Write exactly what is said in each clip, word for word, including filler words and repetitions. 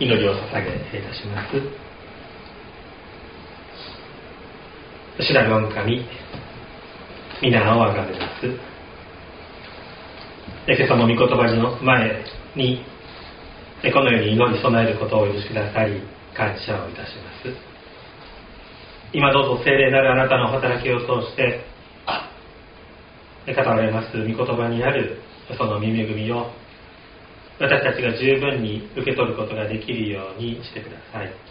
祈りを捧げいたします。主なる御神、皆をあがめます。今朝も御言葉の前にこのように祈り備えることをお許しくださり感謝をいたします。今どうぞ聖霊なるあなたの働きを通して語られます御言葉にあるその御恵みを私たちが十分に受け取ることができるようにしてください。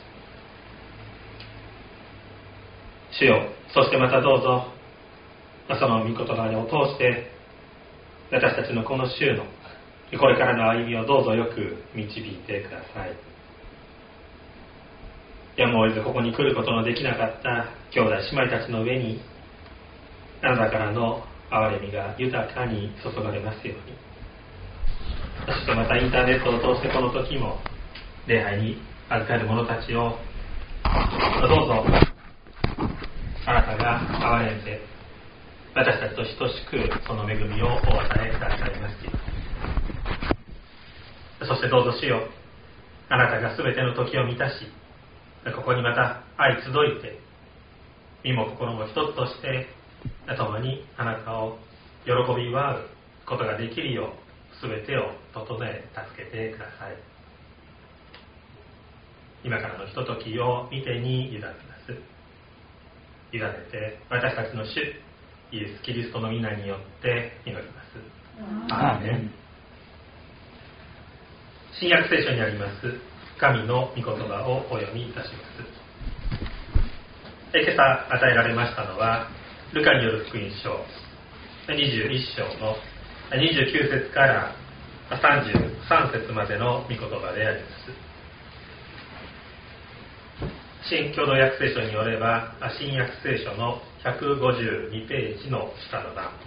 主よ、そしてまたどうぞその御言葉を通して私たちのこの週のこれからの歩みをどうぞよく導いてください。やむを得ずここに来ることのできなかった兄弟姉妹たちの上にあなたからの憐れみが豊かに注がれますように。そしてまたインターネットを通してこの時も礼拝に預かる者たちをどうぞあなたが憐れんで私たちと等しくその恵みをお与えくださいますように。そしてどうぞ主よ、あなたがすべての時を満たしここにまた愛集いて身も心も一つとして共にあなたを喜び祝うことができるようすべてを整え助けてください。今からのひとときを見てに委ねます。委ねて私たちの主イエス・キリストの皆によって祈ります。アーメン。新約聖書にあります神の御言葉をお読みいたします。今朝与えられましたのはルカによる福音書にじゅういっ章のにじゅうきゅう節からさんじゅうさん節までの御言葉であります。新共同訳聖書によれば新約聖書のひゃくごじゅうにページの下の段、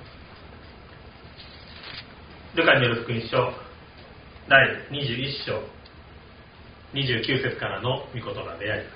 ルカによる福音書だいにじゅういっ章にじゅうきゅう節からの御言葉であります。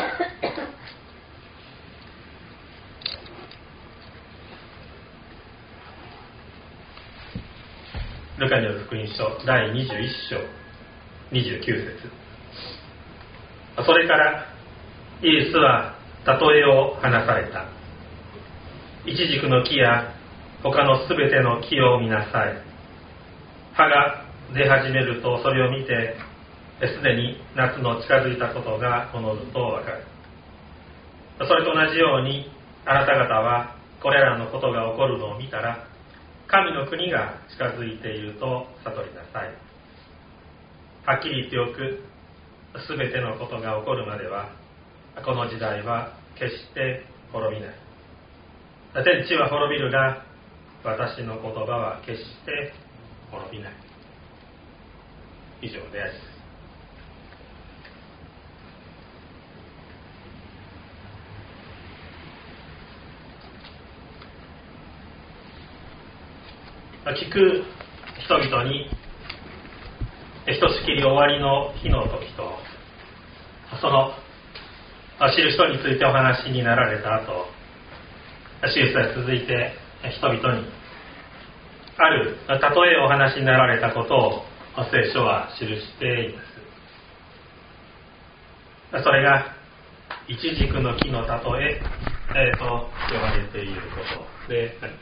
ルカによる福音書だいにじゅういっ章にじゅうきゅう節。それからイエスは例えを話された。イチジクの木や他のすべての木を見なさい。葉が出始めるとそれを見てすでに夏の近づいたことがおのずとわかる。それと同じようにあなた方はこれらのことが起こるのを見たら神の国が近づいていると悟りなさい。はっきり言っておく、すべてのことが起こるまではこの時代は決して滅びない。天地は滅びるが私の言葉は決して滅びない。以上です。聞く人々にひとしきり終わりの日の時とその知る人についてお話になられた後、シエスは続いて人々にある例えをお話になられたことを聖書は記しています。それがイチジクの木の例え、えー、と呼ばれていることであります。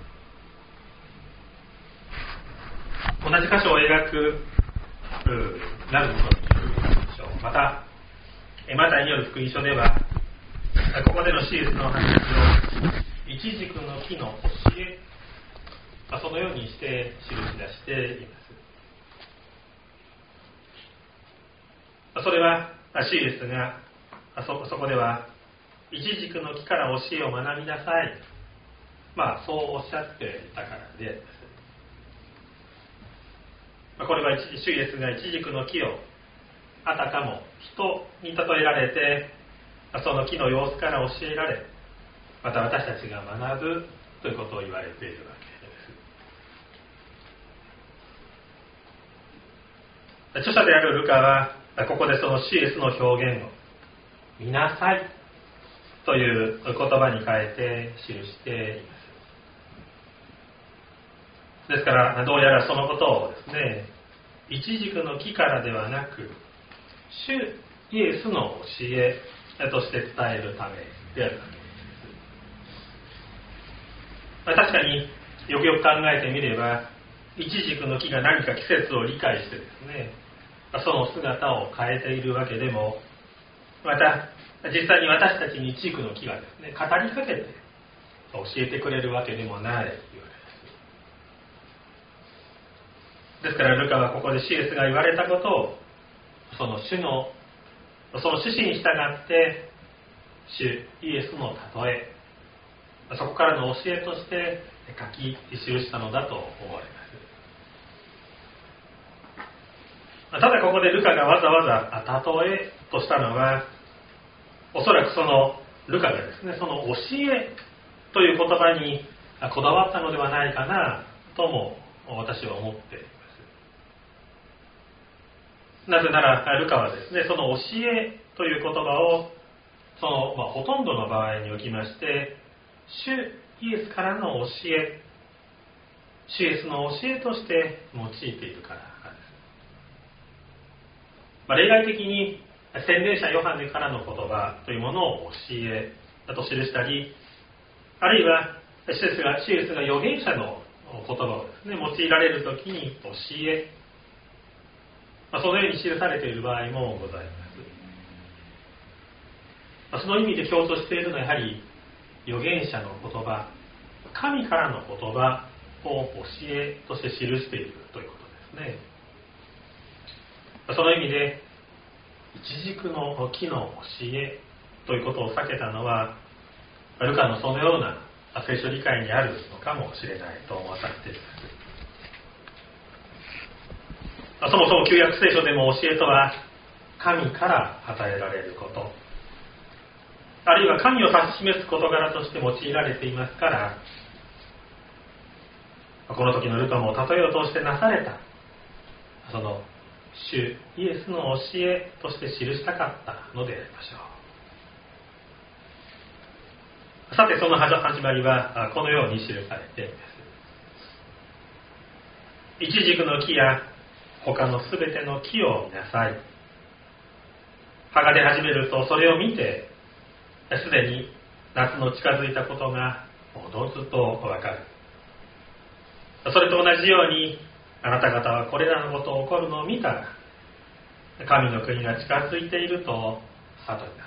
同じ箇所を描くナルムの福音書、またマタイによる福音書ではここでのシエスの話をイチジクの木の教え、そのようにして記し出しています。それはシエスが そ, そこではイチジクの木から教えを学びなさい、まあそうおっしゃっていたからであります。これはシエスがイチジクの木をあたかも人に例えられてその木の様子から教えられ、また私たちが学ぶということを言われているわけです。著者であるルカはここでそのシエスの表現を見なさいという言葉に変えて記しています。ですからどうやらそのことをですね、イチジクの木からではなく主イエスの教えとして伝えるためであるわけです。まあ、確かによくよく考えてみれば、イチジクの木が何か季節を理解してですね、その姿を変えているわけでも、また実際に私たちにイチジクの木がですね、語りかけて教えてくれるわけでもないわけです。ですからルカはここでシエスが言われたことを、その主のその趣旨に従って主イエスの例え、そこからの教えとして書き記したのだと思われます。ただここでルカがわざわざ例えとしたのは、おそらくそのルカがですね、その教えという言葉にこだわったのではないかなとも私は思っています。なぜならルカはですね、その教えという言葉をその、まあ、ほとんどの場合におきまして、主イエスからの教え、主イエスの教えとして用いているからです。まあ、例外的に洗礼者ヨハネからの言葉というものを教えだと記したり、あるいは主イエスが、主イエスが預言者の言葉をですね、用いられるときに教え、まあ、そのように記されている場合もございます。まあ、その意味で強調しているのはやはり預言者の言葉、神からの言葉を教えとして記しているということですね。まあ、その意味でイチジクの木の教えということを避けたのは、ルカのそのような聖書理解にあるのかもしれないと分かっています。そもそも旧約聖書でも教えとは神から与えられること、あるいは神を指し示す事柄として用いられていますから、この時のルカも例えを通してなされたその主イエスの教えとして記したかったのでありましょう。さて、その始まりはこのように記されています。イチジクの木や他のすべての木を見なさい。葉が出始めるとそれを見て、すでに夏の近づいたことがおのずとわかる。それと同じように、あなた方はこれらのことが起こるのを見たら、神の国が近づいていると悟りな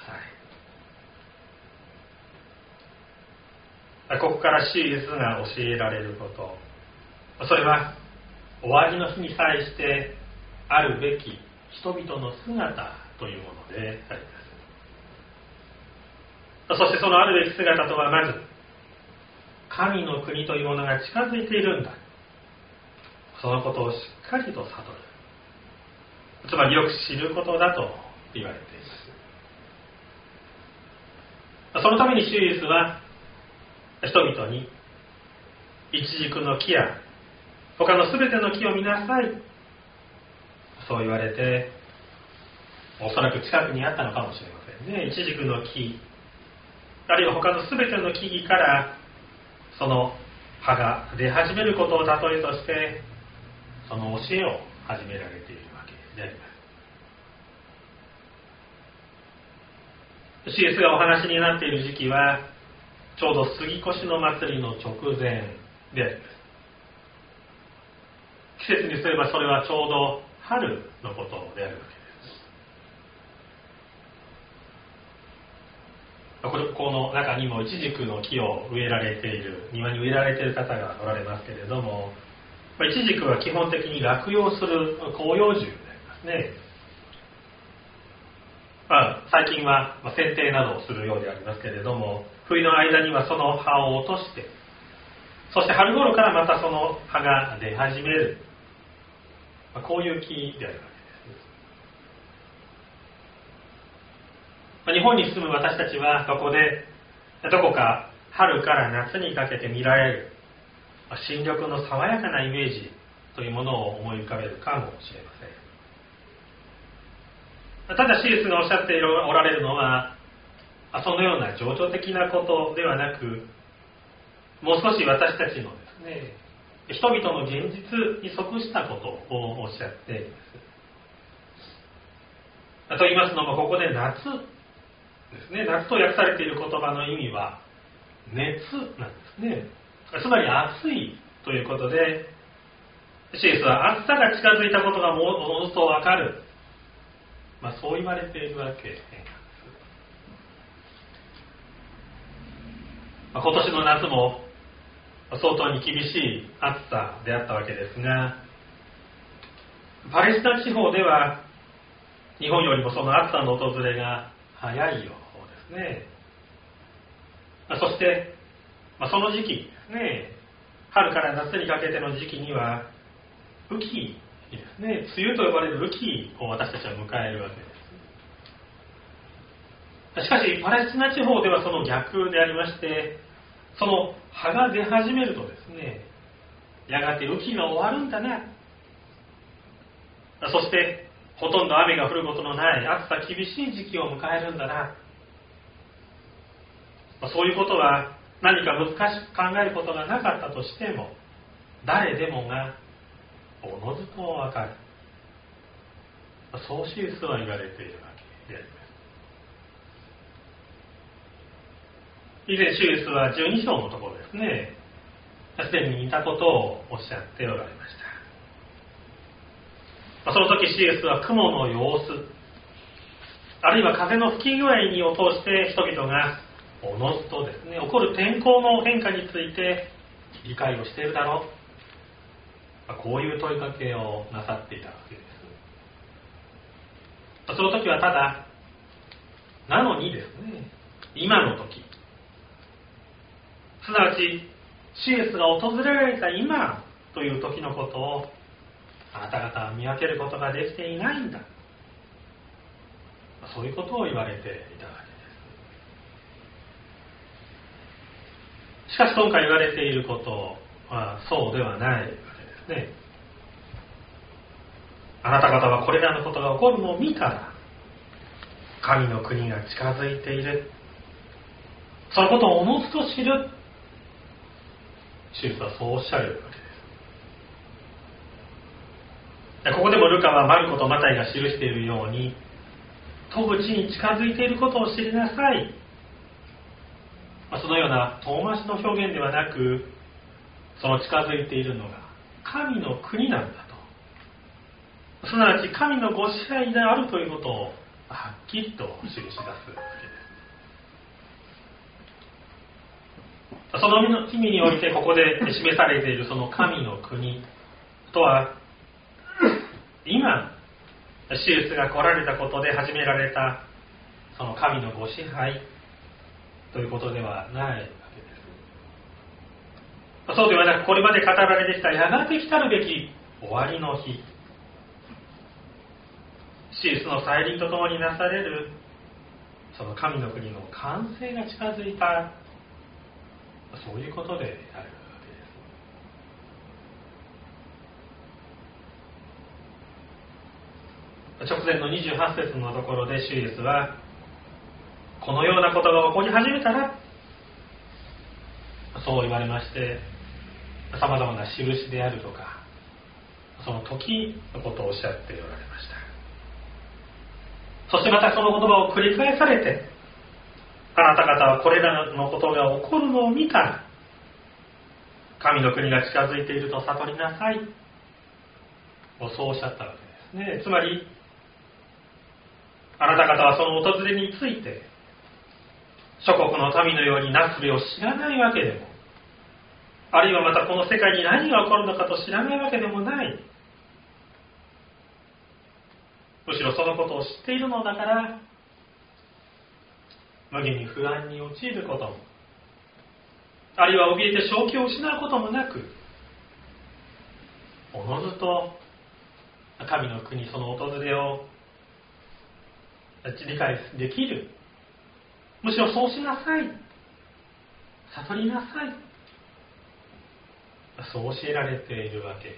さい。ここから主イエスが教えられること、それは終わりの日に際してあるべき人々の姿というものであります。そしてそのあるべき姿とは、まず神の国というものが近づいているんだ、そのことをしっかりと悟る、つまりよく知ることだと言われています。そのために主イエスは人々にイチジクの木や他のすべての木を見なさい、そう言われて、おそらく近くにあったのかもしれませんね。イチジクの木、あるいは他のすべての木々からその葉が出始めることを例えとして、その教えを始められているわけであります。主イエスがお話になっている時期はちょうど杉越の祭りの直前であります。季節にすればそれはちょうど春のことであるわけです。この中にもイチジクの木を植えられている、庭に植えられている方がおられますけれども、イチジクは基本的に落葉する広葉樹でありますね。まあ、最近は剪定などをするようでありますけれども、冬の間にはその葉を落として、そして春頃からまたその葉が出始める、まあ、こういう木であるわけです。まあ、日本に住む私たちはここでどこか春から夏にかけて見られる新緑の爽やかなイメージというものを思い浮かべるかもしれません。ただシエスがおっしゃっておられるのは、そのような情緒的なことではなく、もう少し私たちのですね、人々の現実に即したことをおっしゃっています。 と言いますのも、ここで夏ですね、夏と訳されている言葉の意味は熱なんですね。つまり暑いということで、シエスは暑さが近づいたことがものと分かる、まあ、そう言われているわけなんです。まあ、今年の夏も相当に厳しい暑さであったわけですが、パレスチナ地方では日本よりもその暑さの訪れが早いようですね。まあ、そして、まあ、その時期ですね、春から夏にかけての時期には雨季ですね、梅雨と呼ばれる雨季を私たちは迎えるわけです。しかしパレスチナ地方ではその逆でありまして、その葉が出始めるとですね、やがて雨季が終わるんだな、そしてほとんど雨が降ることのない暑さ厳しい時期を迎えるんだな、そういうことは何か難しく考えることがなかったとしても、誰でもがおのずとわかる、そうシエスは言われているわけであります。以前シエスはじゅうに章のところですね、すでに似たことをおっしゃっておられました。その時シエスは雲の様子、あるいは風の吹き具合にを通して人々がおのずとですね、起こる天候の変化について理解をしているだろう、こういう問いかけをなさっていたわけです。その時はただ、なのにですね、今の時、すなわちシエスが訪れられた今という時のことをあなた方は見分けることができていないんだ、そういうことを言われていたわけです。しかし今回言われていることはそうではないわけですね。あなた方はこれらのことが起こるのを見たら、神の国が近づいている、そのことをおのずと知る、シエスはそうおっしゃるわけです。ここでもルカはマルコとマタイが記しているように、戸口に近づいていることを知りなさい、そのような遠回しの表現ではなく、その近づいているのが神の国なんだと、すなわち神のご支配であるということをはっきりと記し出すわけです。その意味においてここで示されているその神の国とは、今シエスが来られたことで始められたその神のご支配ということではないわけです。そうではなく、これまで語られてきたやがて来たるべき終わりの日、シエスの再臨とともになされるその神の国の完成が近づいた、そういうことであるわけです。直前のにじゅうはち節のところでシエスは、このようなことが起こり始めたら、そう言われまして、さまざまな印であるとか、その時のことをおっしゃっておられました。そしてまたその言葉を繰り返されて、あなた方はこれらのことが起こるのを見たら、神の国が近づいていると悟りなさい、そうおっしゃったわけですね。つまり、あなた方はその訪れについて、諸国の民のようになすべを知らないわけでも、あるいはまたこの世界に何が起こるのかと知らないわけでもない。むしろそのことを知っているのだから、無限に不安に陥ることも、あるいは怯えて正気を失うこともなく、おのずと神の国その訪れを理解できる。むしろそうしなさい、悟りなさい、そう教えられているわけであ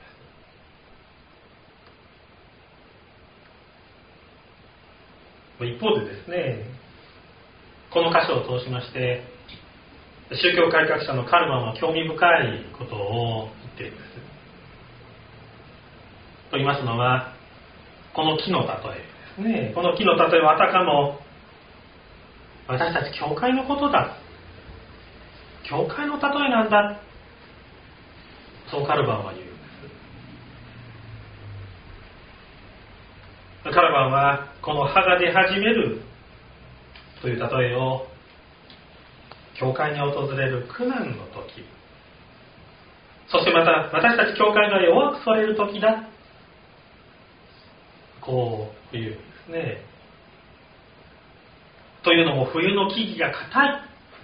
ります。一方でですね、この箇所を通しまして宗教改革者のカルマンは興味深いことを言っています。と言いますのは、この木の例えですですね、この木の例えはあたかも私たち教会のことだ、教会の例えなんだ、そうカルバンは言うんです。カルバンはこの葉が出始めるという例えを教会に訪れる苦難の時、そしてまた私たち教会が弱くされる時だ、こう言うんですね。というのも冬の木々が硬い、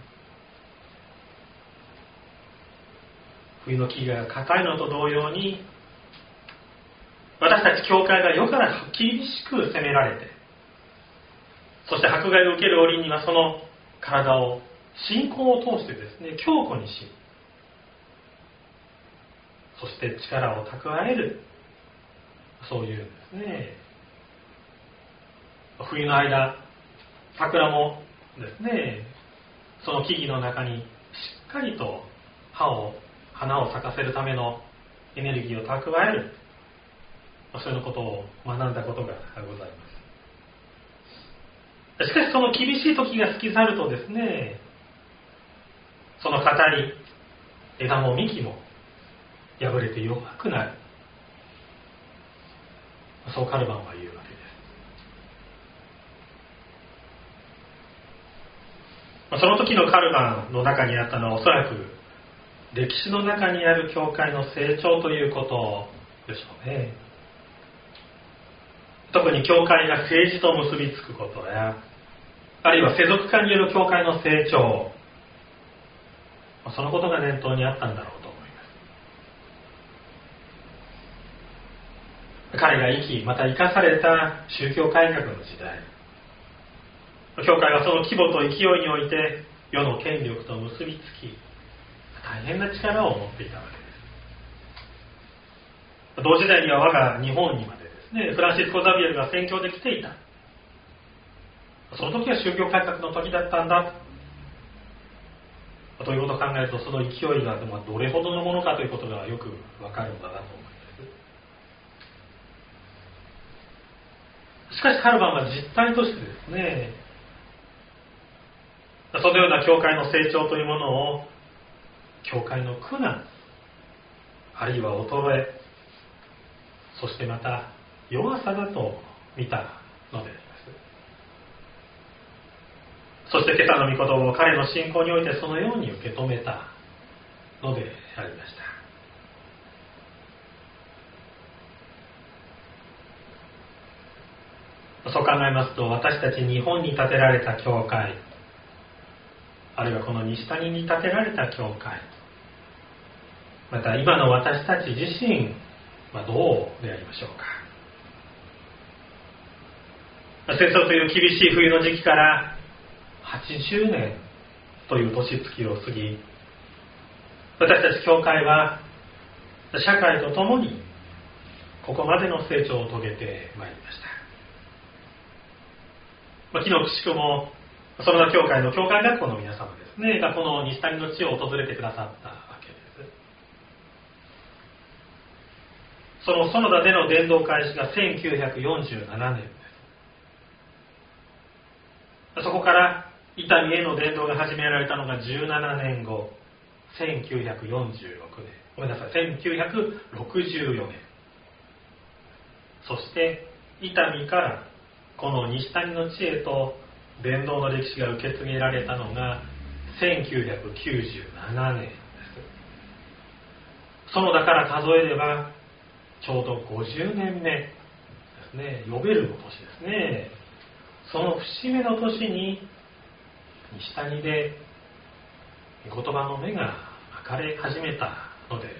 冬の木々が硬いのと同様に、私たち教会が世から厳しく責められて、そして迫害を受ける折にはその体を信仰を通してですね、強固にし、そして力を蓄える、そういうんですね。冬の間、桜もですね、その木々の中にしっかりと葉を花を咲かせるためのエネルギーを蓄える、そういうことを学んだことがございます。しかしその厳しい時が過ぎ去るとですね、その硬い枝も幹も破れて弱くなる、そうカルバンは言うわけです。その時のカルバンの中にあったのはおそらく歴史の中にある教会の成長ということでしょうね。特に教会が政治と結びつくことや、あるいは世俗化による教会の成長、そのことが念頭にあったんだろうと思います。彼が生き、また生かされた宗教改革の時代、教会はその規模と勢いにおいて世の権力と結びつき、大変な力を持っていたわけです。同時代には我が日本にまでですね、フランシスコ・ザビエルが宣教で来ていた。その時は宗教改革の時だったんだということを考えると、その勢いがどれほどのものかということがよくわかるんだなと思います。しかしカルバンは実態としてですね、そのような教会の成長というものを教会の苦難、あるいは衰え、そしてまた弱さだと見たのであります。そして今朝の御言葉を彼の信仰においてそのように受け止めたのでありました。そう考えますと、私たち日本に建てられた教会、あるいはこの西谷に建てられた教会、また今の私たち自身はどうでありましょうか。戦争という厳しい冬の時期からはちじゅうねんという年月を過ぎ、私たち教会は社会とともにここまでの成長を遂げてまいりました。昨日くしくもその教会の教会学校の皆様ですねがこの西谷の地を訪れてくださったわけです。その園田での伝道開始がせんきゅうひゃくよんじゅうななねんです。そこから伊丹への伝道が始められたのがじゅうななねんご、せんきゅうひゃくよんじゅうろくねん、ごめんなさい、せんきゅうひゃくろくじゅうよねん、そして伊丹からこの西谷の地へと伝道の歴史が受け継げられたのがせんきゅうひゃくきゅうじゅうななねんです。園田から数えればちょうどごじゅうねんめですね、ヨベルの年ですね。その節目の年に西谷で言葉の芽がまかれ始めたのであり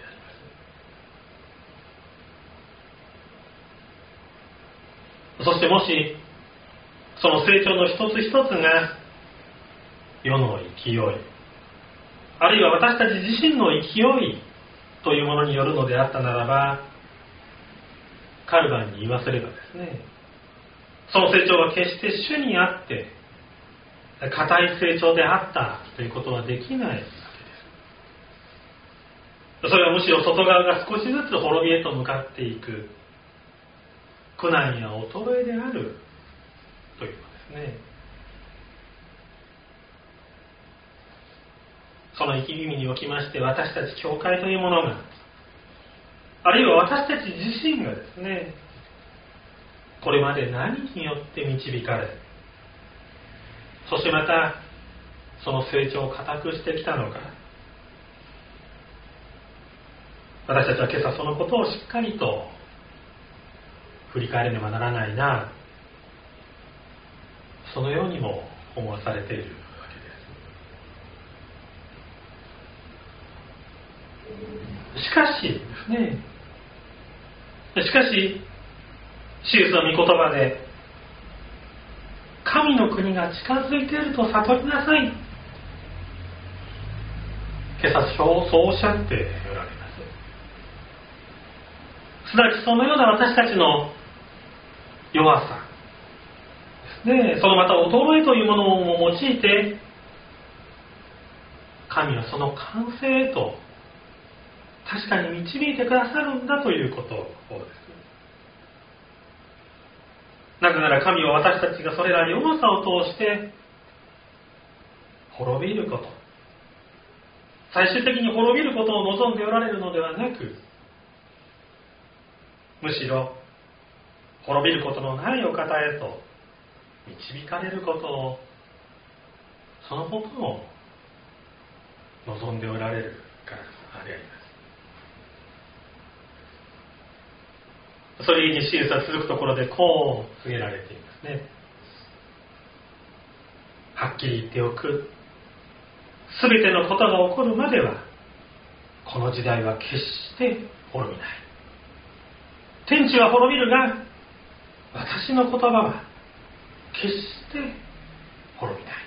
ます。そしてもしその成長の一つ一つが世の勢い、あるいは私たち自身の勢いというものによるのであったならば、カルバンに言わせればですね、その成長は決して主にあって固い成長であったということはできないわけです。それはむしろ外側が少しずつ滅びへと向かっていく苦難や衰えであるというのですね。その意味におきまして、私たち教会というものが、あるいは私たち自身がですね、これまで何によって導かれ、そしてまたその成長を固くしてきたのか、私たちは今朝そのことをしっかりと振り返らねばならないな、そのようにも思わされているわけです。しかしですね、しかし主イエスの御言葉で、神の国が近づいていると悟りなさい、今朝そうおっしゃっておられます。すなわちそのような私たちの弱さですね、そのまた衰えというものを用いて、神はその完成へと確かに導いてくださるんだということをです。なぜなら神は私たちがそれら弱さを通して滅びること、最終的に滅びることを望んでおられるのではなく、むしろ滅びることのないお方へと導かれることを、そのことを望んでおられるからであります。それに主イエスは続くところでこう告げられていますね。はっきり言っておく。すべてのことが起こるまでは、この時代は決して滅びない。天地は滅びるが、私の言葉は決して滅びない。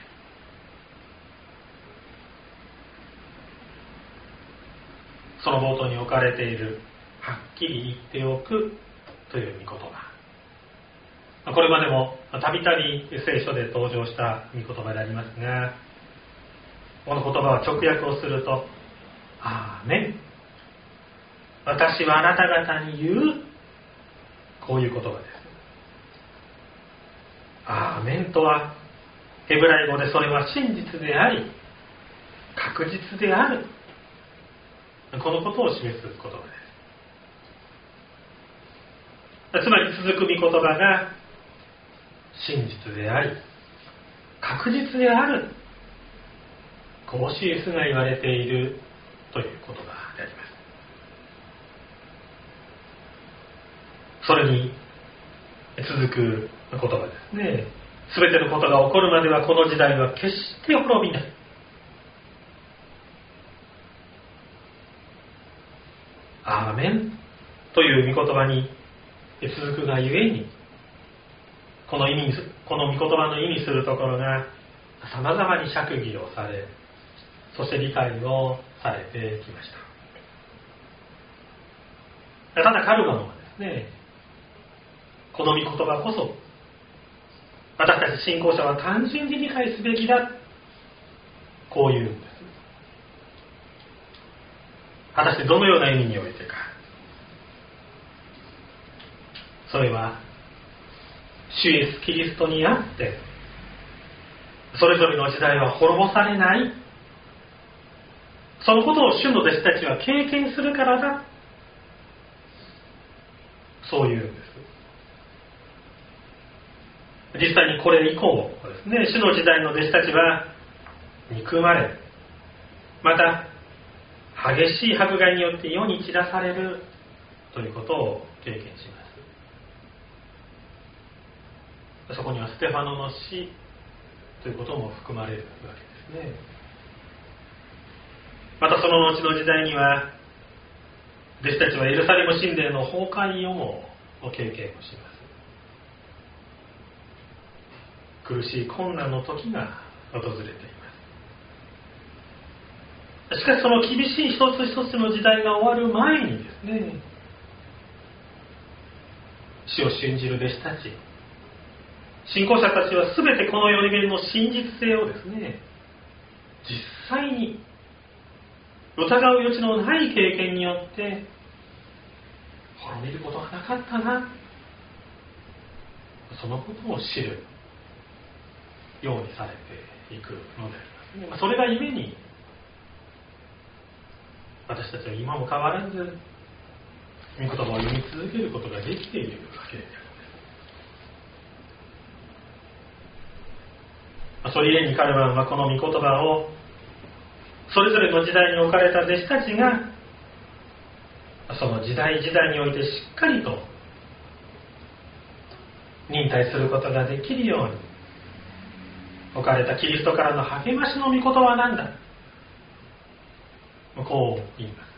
その冒頭に置かれている、はっきり言っておくという御言葉、これまでもたびたび聖書で登場した御言葉でありますが、この言葉は直訳をすると、アーメン、私はあなた方に言う、こういう言葉です。アーメンとはヘブライ語で、それは真実であり確実である、このことを示す言葉です。つまり続く御言葉が真実であり確実である、こう主イエスが言われているという言葉であります。それに続く言葉ですね。すべてのことが起こるまでは、この時代は決して滅びない。アーメンという御言葉に続くがゆえに、この意味、この御言葉の意味するところがさまざまに釈義をされ、そして理解をされてきました。ただカルマノはですね、この御言葉こそ私たち信仰者は単純に理解すべきだ、こういうんです。果たしてどのような意味においてか。それは主イエスキリストにあってそれぞれの時代は滅ぼされない、そのことを主の弟子たちは経験するからだ、そういうんです。実際にこれ以降ですね、主の時代の弟子たちは憎まれ、また激しい迫害によって世に散らされるということを経験します。そこにはステファノの死ということも含まれるわけですね。またその後の時代には弟子たちはエルサレム神殿の崩壊をも経験をします。苦しい困難の時が訪れています。しかしその厳しい一つ一つの時代が終わる前にですね、主を信じる弟子たち、信仰者たちは全てこの世にの真実性をですね、実際に疑う余地のない経験によって滅びることがなかったな、そのことを知るようにされていくのでありますね。それがゆえに私たちは今も変わらず御言葉を読み続けることができているわけです。それゆえにカルバンはこの御言葉をそれぞれの時代に置かれた弟子たちがその時代時代においてしっかりと忍耐することができるように置かれたキリストからの励ましの御言葉なんだ、こう言います。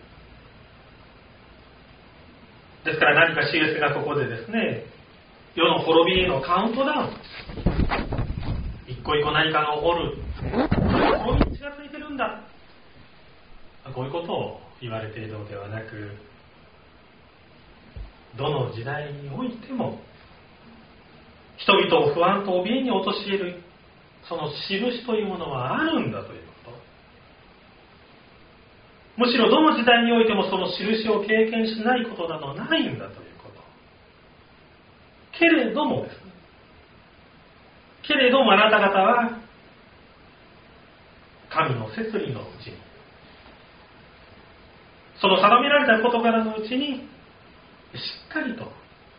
ですから何かシエスがここでですね、世の滅びへのカウントダウン、一個一個何かが起こる、滅びに近づいてるんだ、こういうことを言われているのではなく、どの時代においても人々を不安と怯えに陥れるその印というものはあるんだということ、むしろどの時代においてもその印を経験しないことなどないんだということ。けれどもですね、けれどもあなた方は神の摂理のうちに、その定められた事柄のうちにしっかりと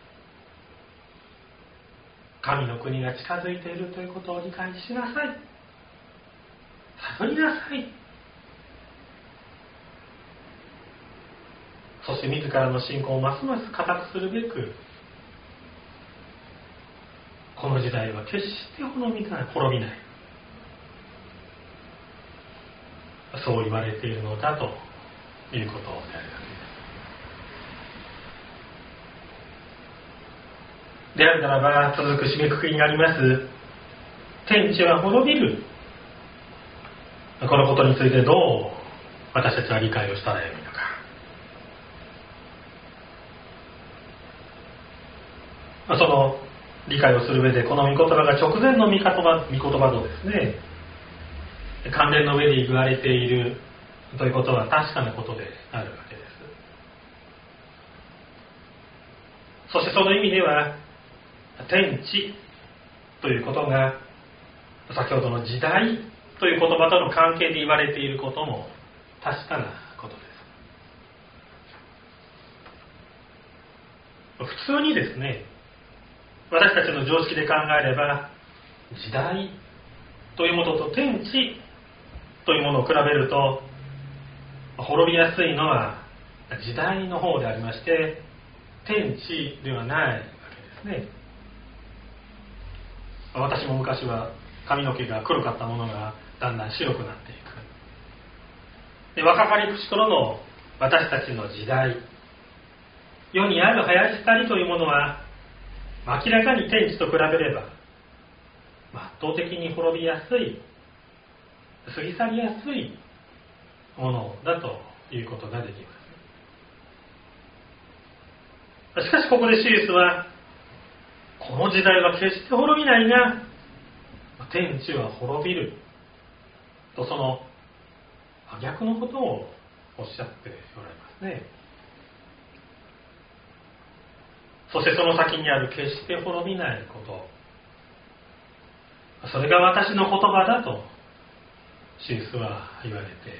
神の国が近づいているということを理解しなさい、悟りなさい。そして自らの信仰をますます固くするべく、この時代は決して滅びない、滅びない、そう言われているのだということであります。であるならば、続く締めくくりになります、天地は滅びる。このことについてどう私たちは理解をしたらよいのか。その理解をする上で、この御言葉が直前の御言葉、御言葉とですね、関連の上で言われているということは確かなことであるわけです。そしてその意味では、天地ということが先ほどの時代という言葉との関係で言われていることも確かなことです。普通にですね、私たちの常識で考えれば、時代というものと天地というものを比べると、滅びやすいのは時代の方でありまして、天地ではないわけですね。私も昔は髪の毛が黒かったものがだんだん白くなっていく。で、若かりし頃の私たちの時代、世にある早光というものは明らかに天地と比べれば圧倒的に滅びやすい、過ぎ去りやすいものだということができます。しかしここでシエスは、この時代は決して滅びないが天地は滅びると、その逆のことをおっしゃっておられますね。そしてその先にある決して滅びないこと、それが私の言葉だとシエスは言われています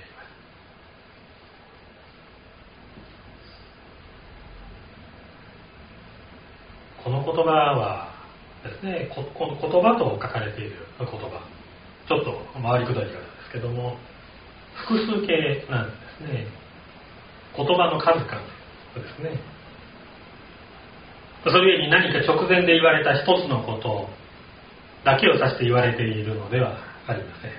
。この言葉はですね、ここの言葉と書かれている言葉、ちょっと回りくどいからですけども、複数形なんですね。言葉の数々ですね。それゆえに何か直前で言われた一つのことだけを指して言われているのではありません。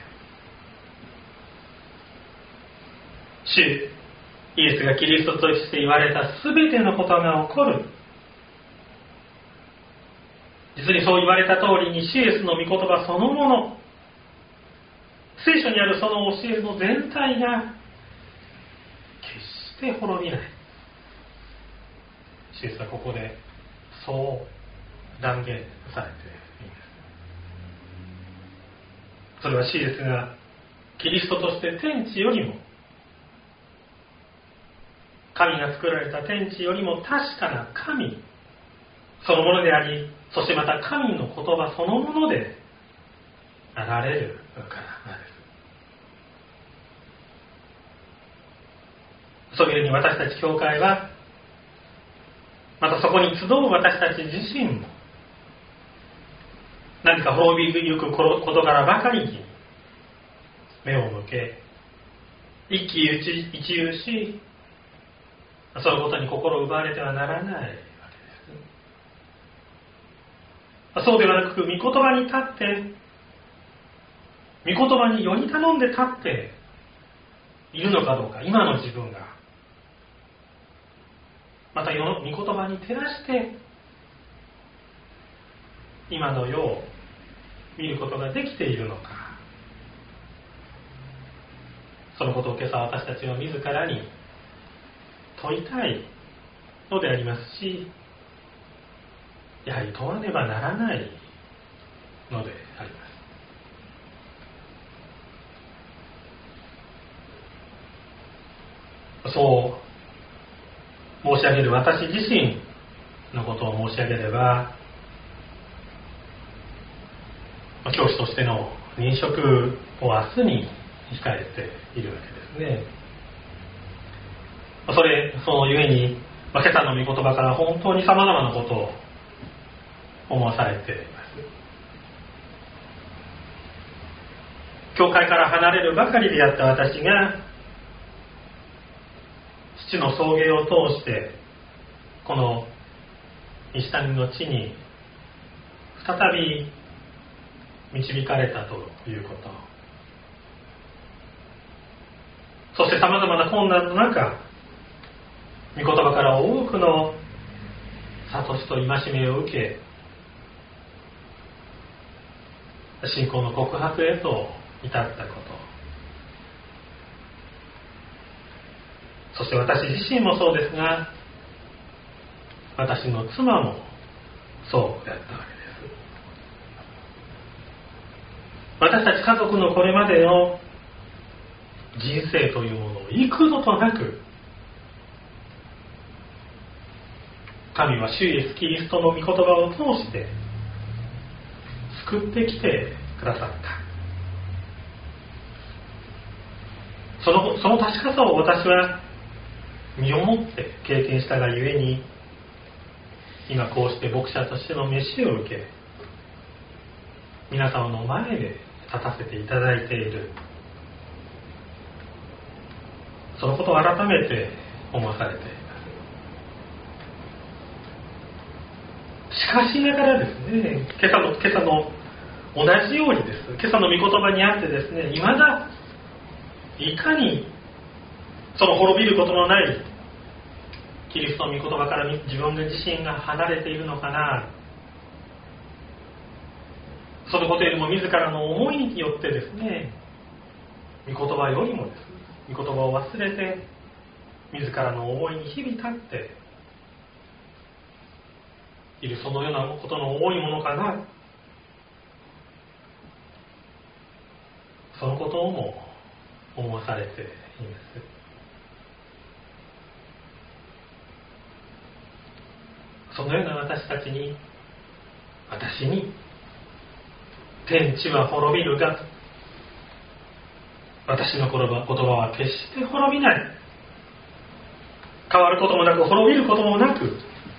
主イエスがキリストとして言われた全てのことが起こる。実にそう言われた通りに、シエスの御言葉そのもの、聖書にあるその教えの全体が決して滅びない。シエスはここでそう断言されています。それはシエスがキリストとして天地よりも、神が作られた天地よりも確かな神そのものであり、そしてまた神の言葉そのものでなられるからなんです。そういうふうに私たち教会は、またそこに集う私たち自身も、何か滅びゆく事柄ばかりに目を向け、一喜一憂し、そのことに心を奪われてはならないわけです。そうではなく、御言葉に立って、御言葉により頼んで立っているのかどうか、今の自分が、また御言葉に照らして、今の世を見ることができているのか、そのことを今朝私たちは自らに問いたいのでありますし、やはり問わねばならないのであります。そう申し上げる私自身のことを申し上げれば、教師としての任職を明日に控えているわけですね。それ、そのゆえに、今朝の御言葉から本当に様々なことを思わされています。教会から離れるばかりであった私が、父の送迎を通して、この西谷の地に再び導かれたということ。そして様々な困難の中、御言葉から多くの諭しと戒めを受け、信仰の告白へと至ったこと。そして私自身もそうですが、私の妻もそうであったわけです。私たち家族のこれまでの人生というものを幾度となく、神は主イエスキリストの御言葉を通して救ってきてくださった。その、その確かさを私は身をもって経験したがゆえに、今こうして牧者としての召しを受け、皆様の前で立たせていただいている。そのことを改めて思わされています。しかしながらですね、今朝の、今朝の同じようにです。今朝の御言葉にあってですね、いまだいかにその滅びることのないキリストの御言葉から自分自身が離れているのかな。そのことよりも自らの思いによってですね、御言葉よりもです。御言葉を忘れて、自らの思いに日々立っている、そのようなことの多いものかな。そのことをも思わされています。そのような私たちに、私に、天地は滅びるが、私の言葉は決して滅びない。変わることもなく、滅びることもなく、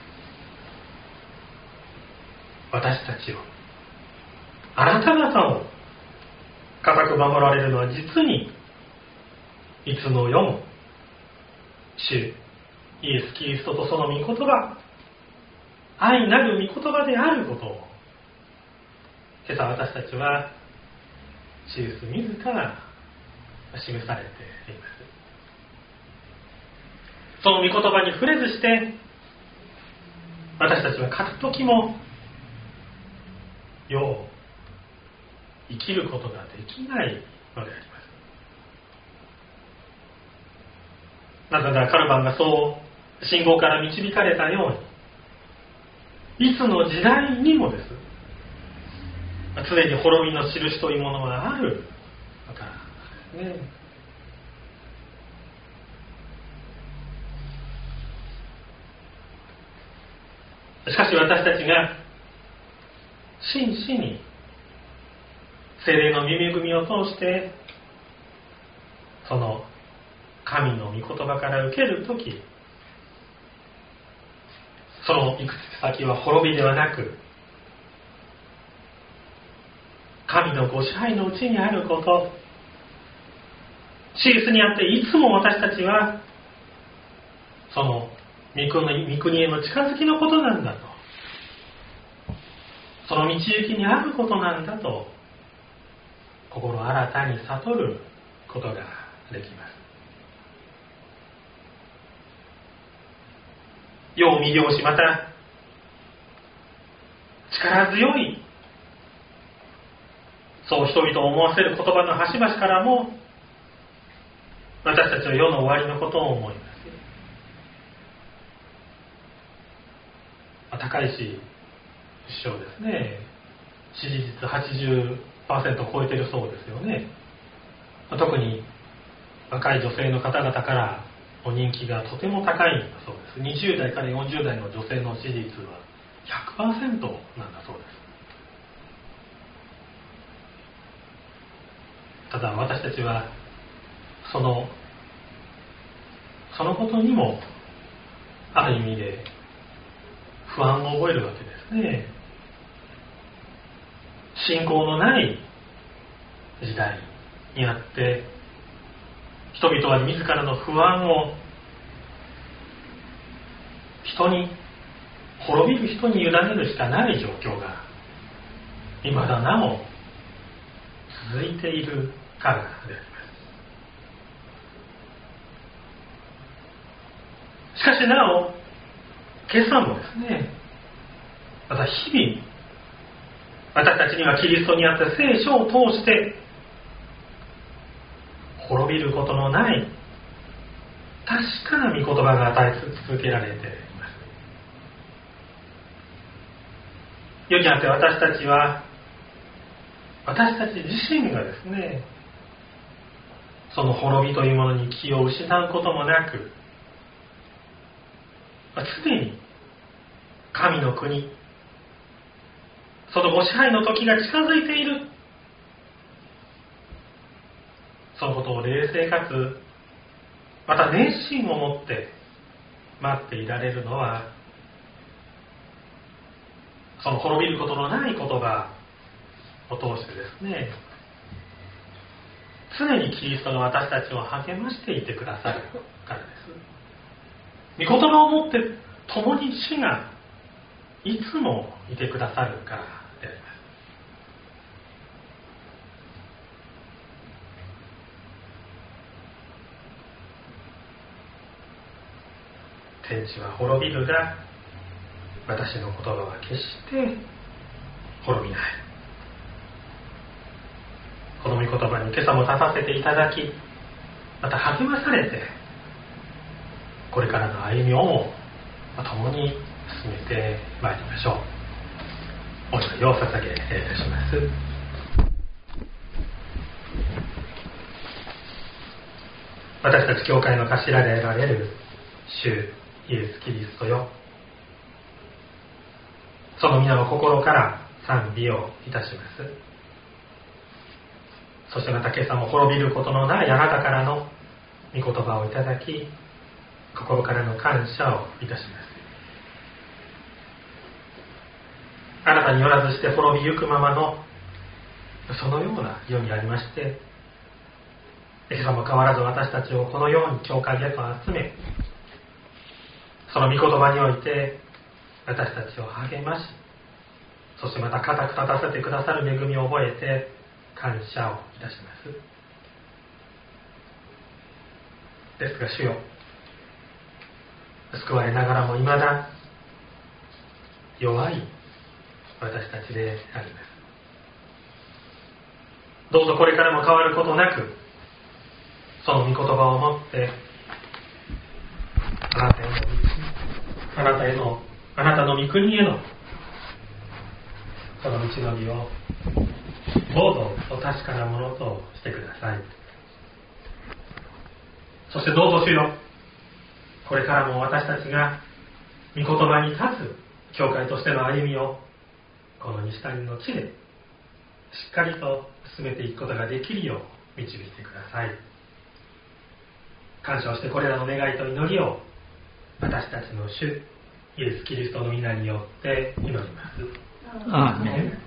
私たちを、あなた方を、固く守られるのは実に、いつの世も、主イエス・キリストとその御言葉、愛なる御言葉であることを、今朝私たちは、主イエス自ら示されています。その御言葉に触れずして、私たちは片時も、世を生きることができないのであります。なぜならカルバンがそう信号から導かれたように、いつの時代にもです、常に滅びの印というものがあるからですね。しかし私たちが真摯に聖霊の御恵みを通してその神の御言葉から受けるとき、その行く先は滅びではなく、神のご支配のうちにあること、シリスにあっていつも私たちはその御国への近づきのことなんだと、その道行きにあることなんだと心新たに悟ることができます。世を魅了し、また力強い、そう人々を思わせる言葉の端々からも私たちは世の終わりのことを思います。高石首相ですね、支持率 はちじゅっパーセント を超えているそうですよね。特に若い女性の方々からの人気がとても高いんだそうです。にじゅう代からよんじゅう代の女性の支持率は ひゃくパーセント なんだそうです。ただ私たちはそのそのことにもある意味で不安を覚えるわけですね。信仰のない時代にあって人々は自らの不安を人に、滅びる人に委ねるしかない状況が未だなお続いているからです。しかしなお今朝もですね、また日々私たちにはキリストにあって聖書を通して滅びることのない確かな御言葉が与え続けられています。世にあって私たちは私たち自身がですね、その滅びというものに気を失うこともなく、常に神の国、そのご支配の時が近づいている、そのことを冷静かつまた熱心を持って待っていられるのは、その滅びることのない言葉を通してですね、常にキリストが私たちを励ましていてくださるからです。御言葉をもって共に主がいつもいてくださるからであります。天地は滅びるが、私の言葉は決して滅びない。この御言葉に今朝も立たせていただき、また励まされて、これからの歩みをも共に進めてまいりましょう。お祈りを捧げいたします。私たち教会の頭であられる主イエス・キリストよ、その皆を心から賛美をいたします。そしてまた今朝も滅びることのないあなたからの御言葉をいただき、心からの感謝をいたします。あなたによらずして滅びゆくままのそのような世にありまして、今朝も変わらず私たちをこのように教会へと集め、その御言葉において私たちを励まし、そしてまた固く立たせてくださる恵みを覚えて感謝をいたします。ですが主よ、救われながらも未だ弱い私たちであります。どうぞこれからも変わることなく、その御言葉をもってあなたへの道、あなたへのあなたの御国へのその道のりをどうぞお確かなものとしてください。そしてどうぞ主よ、これからも私たちが御言葉に立つ教会としての歩みをこの西谷の地でしっかりと進めていくことができるよう導いてください。感謝をしてこれらの願いと祈りを私たちの主イエス・キリストの皆によって祈ります。 アーメン。